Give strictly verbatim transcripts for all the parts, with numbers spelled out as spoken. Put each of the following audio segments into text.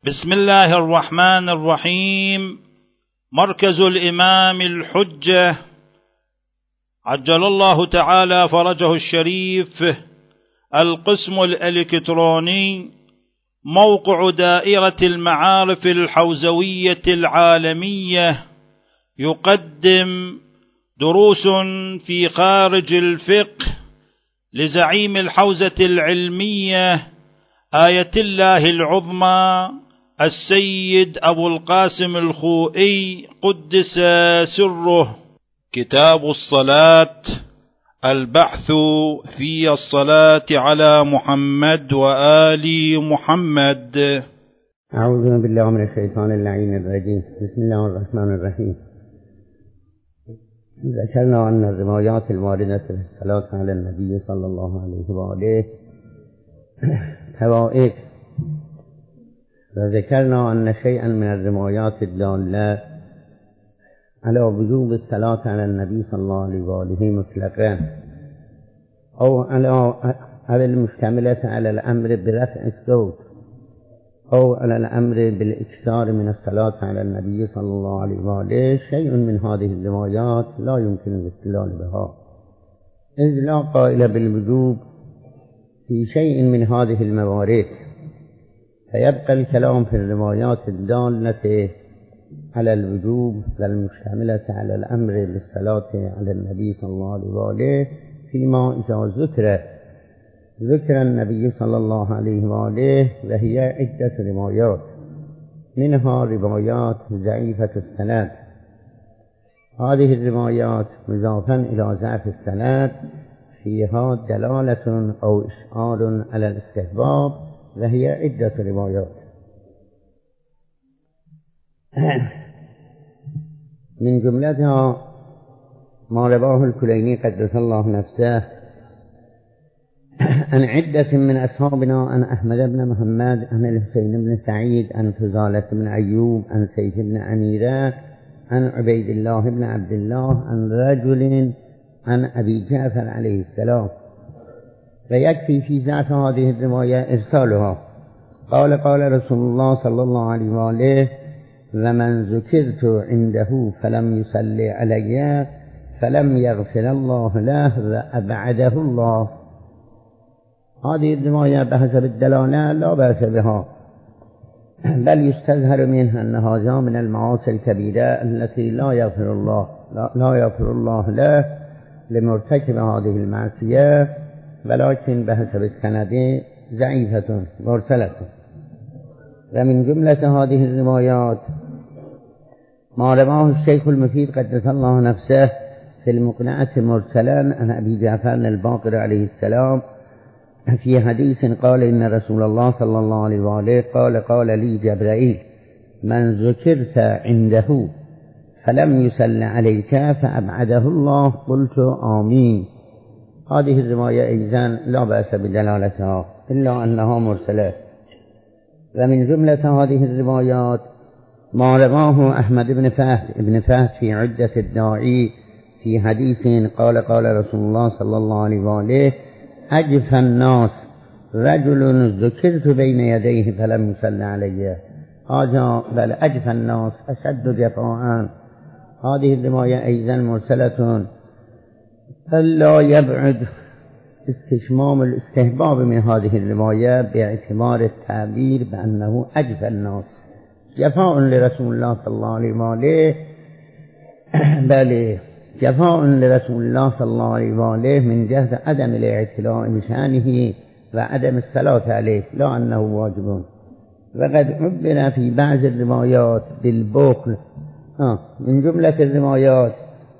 بسم الله الرحمن الرحيم. مركز الإمام الحجة عجل الله تعالى فرجه الشريف، القسم الإلكتروني، موقع دائرة المعارف الحوزوية العالمية، يقدم دروس في خارج الفقه لزعيم الحوزة العلمية آية الله العظمى السيد أبو القاسم الخوئي قدس سره. كتاب الصلاة، البحث في الصلاة على محمد وآل محمد. أعوذ بالله من الشيطان اللعين الرجيم. بسم الله الرحمن الرحيم. ذكرنا أن الروايات الواردة في الصلاة على النبي صلى الله عليه وآله فوائد، وذكرنا أن شيئا من الروايات الدالة على وجوب الصلاة على النبي صلى الله عليه وآله مطلقا أو على المشتملة على الأمر برفع الصوت أو على الأمر بالإكثار من الصلاة على النبي صلى الله عليه وآله، شيء من هذه الروايات لا يمكن الاستدلال بها، إذ لا قائل بالوجوب في شيء من هذه الموارد، فيبقى الكلام في الروايات الدالة على الوجوب والمشتملة على الأمر بالصلاة على النبي صلى الله عليه وآله فيما إذا ذكر ذكر النبي صلى الله عليه وآله، وهي عدة روايات، منها روايات ضعيفة السند. هذه الروايات مضافا إلى ضعف السند فيها دلالة أو إشعار على الاستحباب، وهي عدة روايات. من جملتها ما رواه الكليني قدس الله نفسه عن عدة من أصحابنا، عن أحمد بن محمد، عن الحسين بن سعيد، عن فضالة بن أيوب، عن سيف بن عميرة، عن عبيد الله بن عبد الله، عن رجل عن أبي جعفر عليه السلام. ويكفي في ضعف هذه الرواية إرسالها. قال قال رسول الله صلى الله عليه وآله: ومن ذكرت عنده فلم يصلي علي فلم يغفر الله له وأبعده الله. هذه الرواية بحسب الدلالة لا بأس بها، بل يستظهر منها أن هذا من المعاصي الكبيرة التي لا يغفر الله لا, لا يغفر الله له لمرتكب هذه المعصية، ولكن بحسب السند ضعيفة مرسلة. ومن جملة هذه الروايات ما رواه الشيخ المفيد قدس الله نفسه في المقنعة مرسلا عن أبي جعفر الباقر عليه السلام في حديث قال: إن رسول الله صلى الله عليه وآله قال قال لي جبرائيل: من ذكرت عنده فلم يصل عليك فأبعده الله. قلت آمين. هذه الرواية أيضا لا بأس بدلالتها إلا أنها مرسلة. ومن جملة هذه الروايات ما رواه أحمد بن فهد ابن فهد في عدة الداعي في حديث قال قال رسول الله صلى الله عليه وآله: أجف الناس رجل ذكرت بين يديه فلم يصل عليه. هذا بل أجف الناس أشد جفاء. هذه الرواية أيضا مرسلة، فلا يبعد استشمام الاستحباب من هذه الرواية باعتبار التعبير بأنه أجف الناس، جفاء لرسول الله صلى الله عليه وآله، بل جفاء لرسول الله صلى الله عليه وآله من جهة عدم الاعتلاء بشأنه وعدم الصلاة عليه، لا أنه واجب. وقد عبر في بعض الروايات بالبخل. آه من جملة الروايات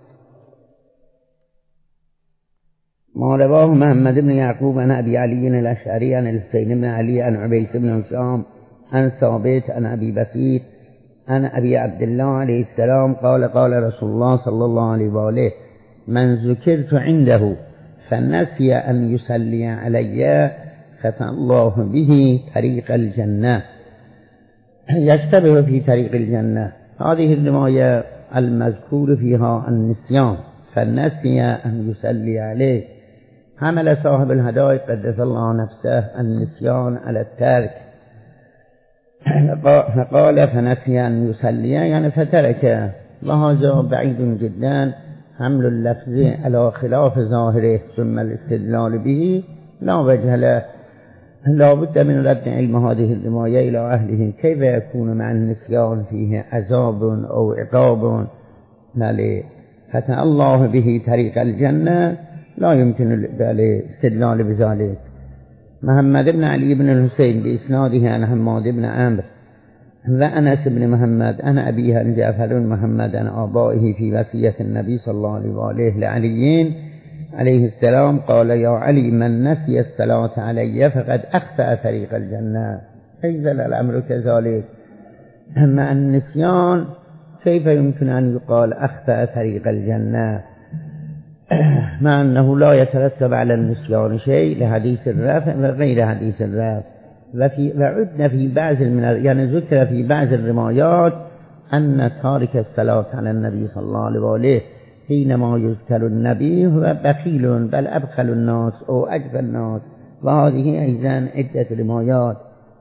ما رواه محمد بن يعقوب عن أبي علي الأشعري عن الحسين بن علي عن عبيس بن هشام عن ثابت عن أبي بسيط عن أبي عبد الله عليه السلام قال قال رسول الله صلى الله عليه وآله: من ذكرت عنده فنسي أن يصلي علي فتح الله به طريق الجنة، يشتبه في طريق الجنة. هذه الرواية المذكور فيها النسيان، فنسي أن يصلي عليه. حمل صاحب الهداية قدس الله نفسه النسيان على الترك، فقال فنسي أن يصلي يعني فترك، وهذا بعيد جدا. حمل اللفظ على خلاف ظاهره ثم الاستدلال به لا وجه له. لا بد من رد علم هذه الرواية إلى أهله. كيف يكون مع النسيان فيه عذاب أو عقاب؟ فتح الله به طريق الجنة، لا يمكن الاستدلال بذلك. محمد بن علي بن الحسين بإسناده عن حماد بن عمرو وأنس بن محمد عن أبيه عن جعفر بن محمد عن آبائه في وصية النبي صلى الله عليه وآله لعلي عليه السلام قال: يا علي من نسي الصلاة علي فقد أخطأ طريق الجنة. أيضا الأمر كذلك. أما النسيان كيف يمكن أن يقال أخطأ طريق الجنة مع أنه لا يترتب على النسيان شيء لحديث الرفع وغير حديث الرفع. وفي وعدنا في بعض من يعني ذكر في بعض الروايات أن تارك الصلاة على النبي صلى الله عليه وآله حينما يذكر النبي هو بخيل بل أبخل الناس أو أجفل الناس، وهذه أيضا عدة روايات.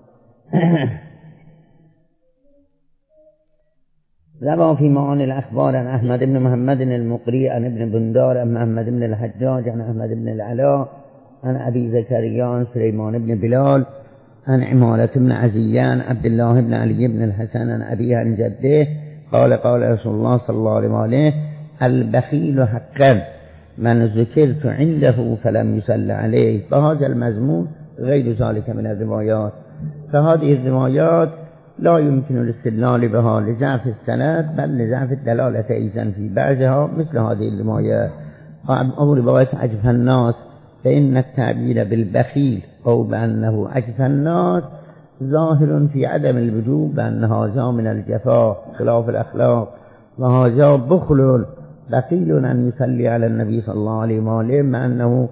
روى في معاني الأخبار عن أحمد بن محمد المقري عن ابن بندار عن محمد بن الحجاج عن أحمد بن العلاء عن أبي زكريا سليمان بن بلال عن عمارة بن عزيان عبد الله بن علي بن الحسن عن أبيه عن جده قال قال رسول الله صلى الله عليه وآله: البخيل حقا من ذكرت عنده فلم يصل عليه. فهذا المضمون غير ذلك من الروايات. فهذه الروايات لا يمكن الاستدلال بها لضعف السند بل لضعف الدلالة أيضا في بعضها مثل هذه الروايات. أو رواية أجفى الناس، فإن التعبير بالبخيل أو بأنه أجفى الناس ظاهر في عدم الوجوب، بأن هذا من الجفاء خلاف الأخلاق، وهذا بخل بخيل أن يصلي على النبي صلى الله عليه وآله مع أنه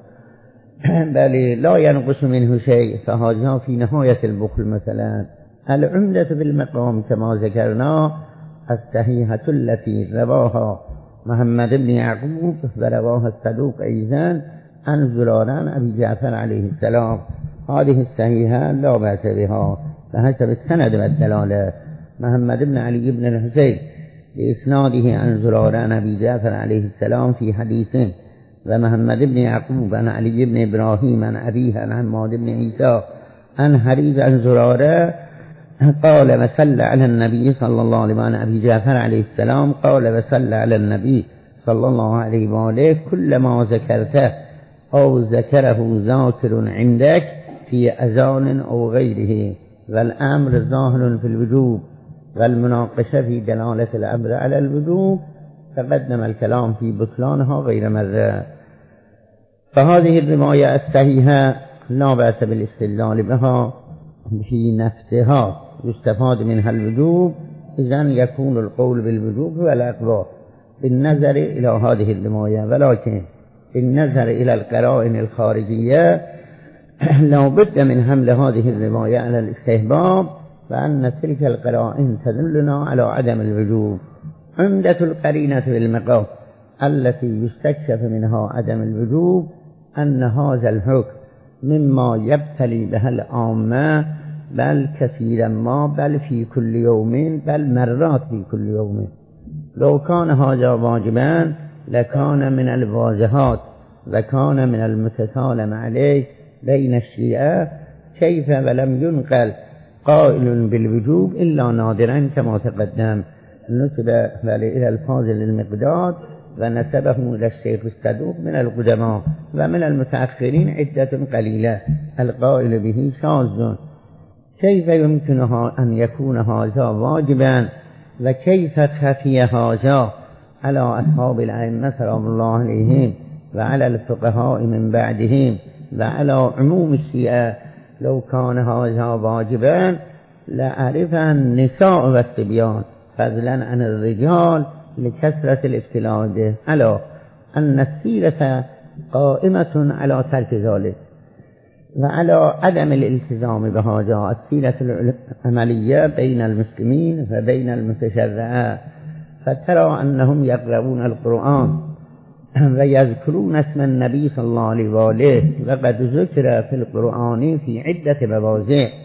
بل لا ينقص منه شيء، فهذا في نهاية البخل. مثلا العمدة بالمقام كما ذكرنا الصحيحة التي رواها محمد بن يعقوب ورواها الصدوق أيضا عن زراران أبي جعفر عليه السلام. هذه الصحيحة لا بأس بها بحسب السند والدلالة. محمد بن علي بن الحسين بإسناده عن زراران أبي جعفر عليه السلام في حديثين، ومحمد بن يعقوب عن علي بن إبراهيم عن أبيه عن عماد بن عيسى عن حريز عن زرارة قال: وصلى على النبي صلى الله عليه وآله. أبي جعفر عليه السلام قال: وصلى على النبي صلى الله عليه وآله كلما ذكرته أو ذكره ذاكر عندك في أذان أو غيره. والأمر ظاهر في الوجوب، والمناقشة في دلالة الأمر على الوجوب تقدم الكلام في بطلانها غير مرة. فهذه الرواية الصحيحة لا بأس بالاستدلال بها في نفسها، يستفاد منها الوجوب، إذن يكون القول بالوجوب هو الأقوى بالنظر إلى هذه الرواية. ولكن بالنظر إلى القرائن الخارجية لا بد من حمل هذه الرواية على الاستحباب، وأن تلك القرائن تدلنا على عدم الوجوب. عمدة القرينة بالمقام التي يستكشف منها عدم الوجوب أن هذا الحكم مما يبتلي بها العامة، بل كثيرا ما، بل في كل يوم، بل مرات في كل يوم. لو كان هذا واجبا لكان من الواجهات وكان من المتسالم عليه بين الشيعة. كيف ولم ينقل قائل بالوجوب إلا نادرا كما تقدم. نسب إلى الفاضل المقداد ونسبه إلى الشيخ الصدوق من القدماء، ومن المتأخرين عدة قليلة القائل به شاذ. كيف يمكنها أن يكون هذا واجبا، وكيف خفي هذا على أصحاب الأئمة سلام الله عليهم وعلى الفقهاء من بعدهم وعلى عموم الشيعة؟ لو كان هذا واجبا لعرف النساء والصبيان فضلا عن الرجال لكثرة الابتلاء به، على أن السيرة قائمة على ترك ذلك وعلى عدم الالتزام بهذا. السيرة العملية بين المسلمين وبين المتشرعة، فترى أنهم يقرؤون القرآن ويذكرون اسم النبي صلى الله عليه وآله، وقد ذكر في القرآن في عدة مواضع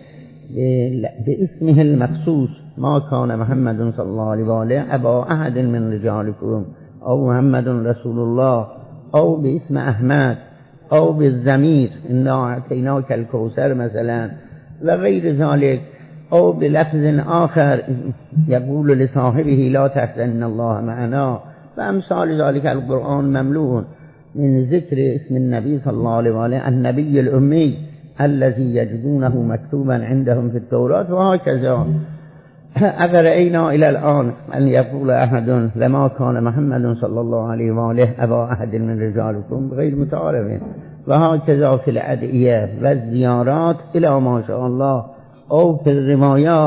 باسمه المخصوص ما كان محمد صلى الله عليه وآله أبا أحد من رجالكم أو محمد رسول الله أو باسم أحمد أو بالضمير إنا أعطيناك الكوثر مثلا وغير ذلك، أو بلفظ آخر يقول لصاحبه لا تحزن إن الله معنا وأمثال ذلك. القرآن مملوء من ذكر اسم النبي صلى الله عليه وآله النبي الأمي الذي يجدونه مكتوبا عندهم في التوراة. وهكذا أفرأينا إلى الآن أن يقول أحد لما كان محمد صلى الله عليه وآله أبا أحد من رجالكم غير متعارف. وهكذا في الأدعية والزيارات إلى ما شاء الله أو في الروايات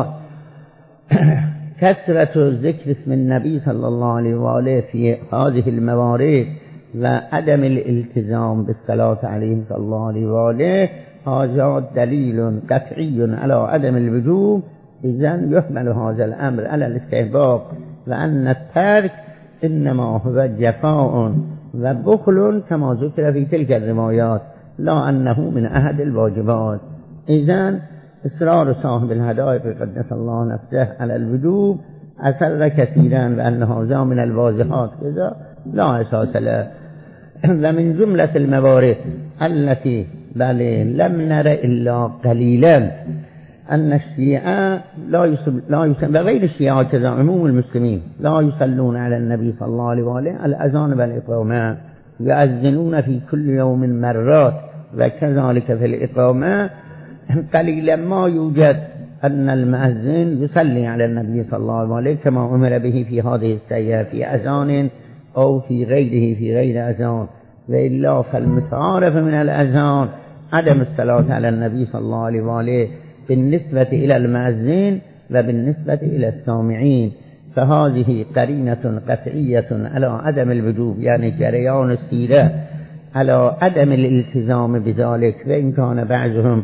كثرة ذكر اسم النبي صلى الله عليه وآله في هذه الموارد وعدم الالتزام بالصلاة عليه صلى الله عليه وآله هذا دليل قطعي على عدم الوجوب. إذن يحمل هذا الأمر على الاستحباب، وأن الترك إنما هو جفاء وبخل كما ذكر في تلك الروايات، لا أنه من أحد الواجبات. إذن إصرار صاحب الهدائق قدس الله نفسه على الوجوب أثر كثيرا بأن هذا من الواضحات كذا لا أساس له. ومن جملة الموارد التي بل لم نر إلا قليلا أن الشيعة لا يصل لا يصل وغير الشيعة كذا عموم المسلمين لا يصلون على النبي صلى الله عليه وآله الأذان والإقامة، يؤذنون في كل يوم مرات وكذلك في الإقامة. قليلا ما يوجد أن المؤذن يصلي على النبي صلى الله عليه وآله كما أمر به في هذه السيئة في أذان أو في غيره في غير أذان. وإلا فالمتعارف من الأذان عدم الصلاة على النبي صلى الله عليه وآله بالنسبة إلى المؤذن وبالنسبة إلى السامعين، فهذه قرينة قطعية على عدم الوجوب، يعني جريان السيرة على عدم الالتزام بذلك. وإن كان بعضهم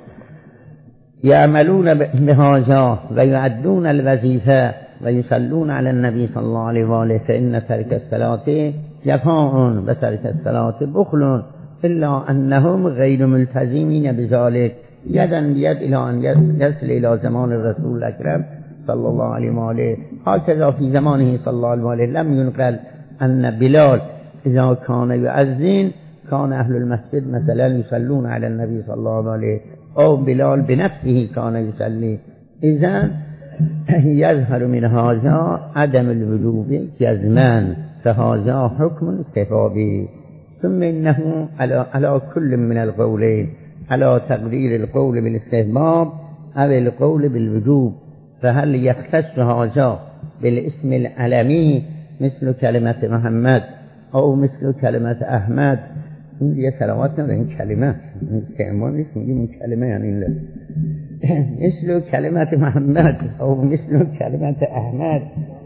يعملون بهذا ويؤدون الوظيفة ويصلون على النبي صلى الله عليه وآله فإن ترك الصلاة جفاء وترك الصلاة بخل، إلا أنهم غير ملتزمين بذلك يدا بيد إلى أن يصل إلى زمان الرسول الأكرم صلى الله عليه وآله. هكذا في زمانه صلى الله عليه وآله لم ينقل أن بلال إذا كان يؤذن كان أهل المسجد مثلا يصلون على النبي صلى الله عليه أو بلال بنفسه كان يصلي. إذن يظهر من هذا عدم الوجوب جزما، فهذا حكم استحبابي. ثم إنه على, على كل من القولين على تقدير القول بالاستحباب أو القول بالوجوب. فهل يختص هذا بالاسم العلمي مثل كلمة محمد أو مثل كلمة أحمد؟ یه سلامات نداره این کلمه استعمال نیست، میگیم این کلمه یعنی این لحظه مثل کلمت محمد او مثل کلمت احمد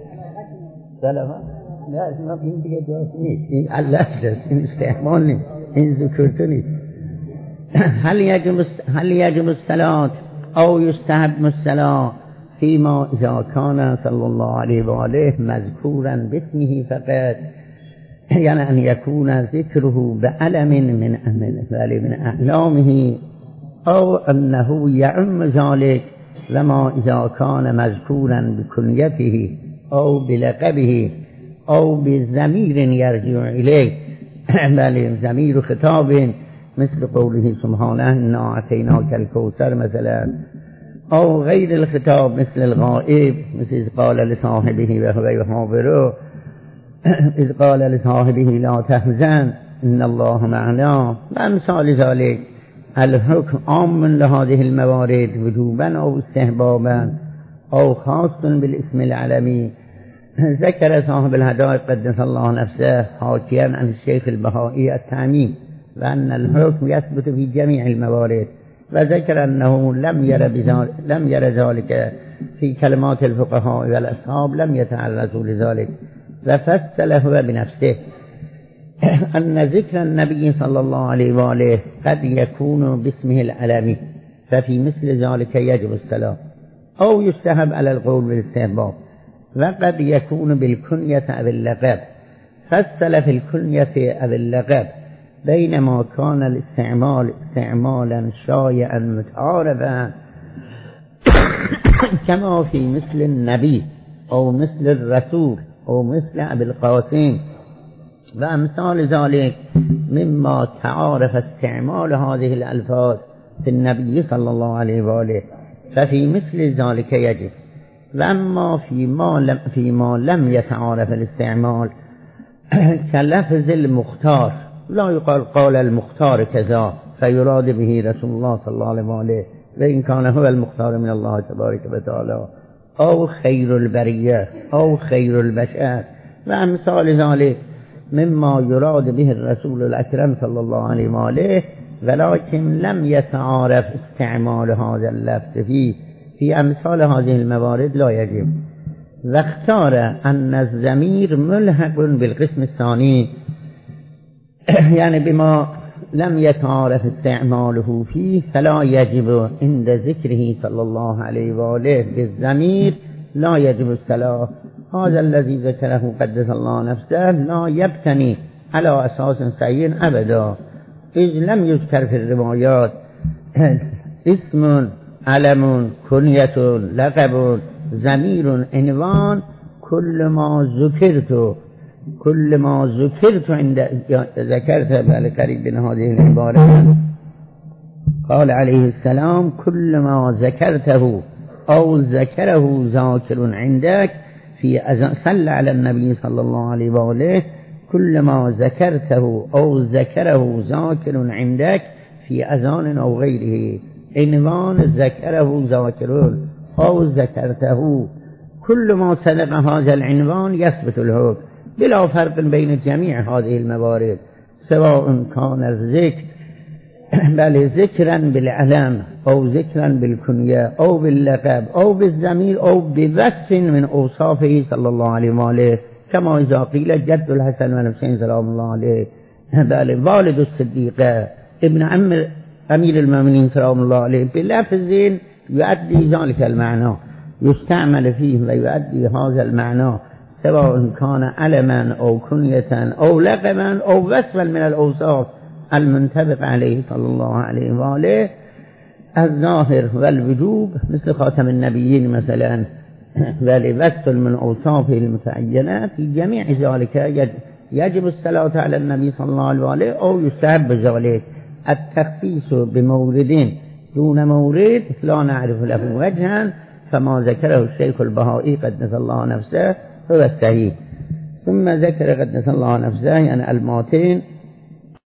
سلامات نه این دیگه درست نیست، این الله است، این استعمال نیست، این ذکرت نیست. هل یجب هل یجب الصلاة او یستحب الصلاة فيما اذا كان صلى الله عليه وآله مذكورا باسمه فقط، يعني أن يكون ذكره بعلم من أمثال من أعلامه، أو أنه يعم ذلك لما إذا كان مذكورا بكنيته أو بلقبه أو بضمير يرجع إليه بل ضمير خطاب مثل قوله سبحانه إنا أعطيناك الكوثر مثلا، أو غير الخطاب مثل الغائب مثل قال لصاحبه وهو يحاوره إذ قال لصاحبه لا تحزن إن الله معنا وأمثال ذلك. الحكم عام لهذه الموارد وجوبا أو استحبابا أو خاص بالاسم العلمي. ذكر صاحب الهدائق قدس الله نفسه حاكيا عن الشيخ البهائي التعميم وأن الحكم يثبت في جميع الموارد، وذكر أنه لم ير بذلك لم ير ذلك في كلمات الفقهاء والأصحاب لم يتعرضوا لذلك. وفصل هو بنفسه أن ذكر النبي صلى الله عليه وآله قد يكون باسمه العلمي، ففي مثل ذلك يجب الصلاة أو يستحب على القول بالاستحباب، وقد يكون بالكنية أو اللقب. فصل في الكنية أو اللقب بينما كان الاستعمال استعمالا شائعا متعارفا كما في مثل النبي أو مثل الرسول أو مثل أبي القاسم وأمثال ذلك مما تعارف استعمال هذه الألفاظ في النبي صلى الله عليه وآله، ففي مثل ذلك يجب. وأما فيما لم, فيما لم يتعارف الاستعمال كلفظ المختار، لا يقال قال المختار كذا فيراد به رسول الله صلى الله عليه وآله وإن كان هو المختار من الله تبارك وتعالى، أو خير البرية أو خير البشر وأمثال ذلك مما يراد به الرسول الأكرم صلى الله عليه وآله، ولكن لم يتعارف استعمال هذا اللفظ فيه في أمثال هذه الموارد لا يجب. واختار أن الضمير ملحق بالقسم الثاني، يعني بما لم يتعارف استعماله فيه فلا يجب عند ذكره صلى الله عليه وآله بالضمير لا يجب الصلاة. هذا الذي ذكره قدس الله نفسه لا يبتني على أساس سيء أبدا، إذ لم يذكر في الروايات اسم علم كنية لقب ضمير عنوان كل ما ذكرت كل ما ذكرت عند ذكرت بالقريب من هذه العبارة قال عليه السلام كل ما ذكرته أو ذكره ذاكر عندك في أذان، صلى على النبي صلى الله عليه وآله، كل ما ذكرته أو ذكره ذاكر عندك في أذان أو غيره، عنوان ذكره ذاكرون أو ذكرته، كل ما سبق هذا العنوان يثبت الحكم بلا فرق بين جميع هذه الموارد، سواء كان الذكر بل ذكرا بالعلم أو ذكرا بالكنية أو باللقب أو بالضمير أو بوصف من أوصافه صلى الله عليه وآله، كما إذا قيل جد الحسن والحسين سلام الله عليه، بل والد الصديقة ابن عم أمير المؤمنين سلام الله عليه، بلفظ يؤدي ذلك المعنى، يستعمل فيه ويؤدي هذا المعنى، سواء كان علما أو كنية أو لقبا أو وصفا من الأوصاف المنطبق عليه صلى الله عليه وآله الظاهر والوجوب، مثل خاتم النبيين مثلا، ولوصف من أوصافه المتعينة، في جميع ذلك يجب الصلاة على النبي صلى الله عليه وآله أو يستحب ذلك. التخصيص بمورد دون مورد لا نعرف له وجها، فما ذكره الشيخ البهائي قدس الله نفسه هو الصحيح. ثم ذكر قدس الله نفسه يعني الماتين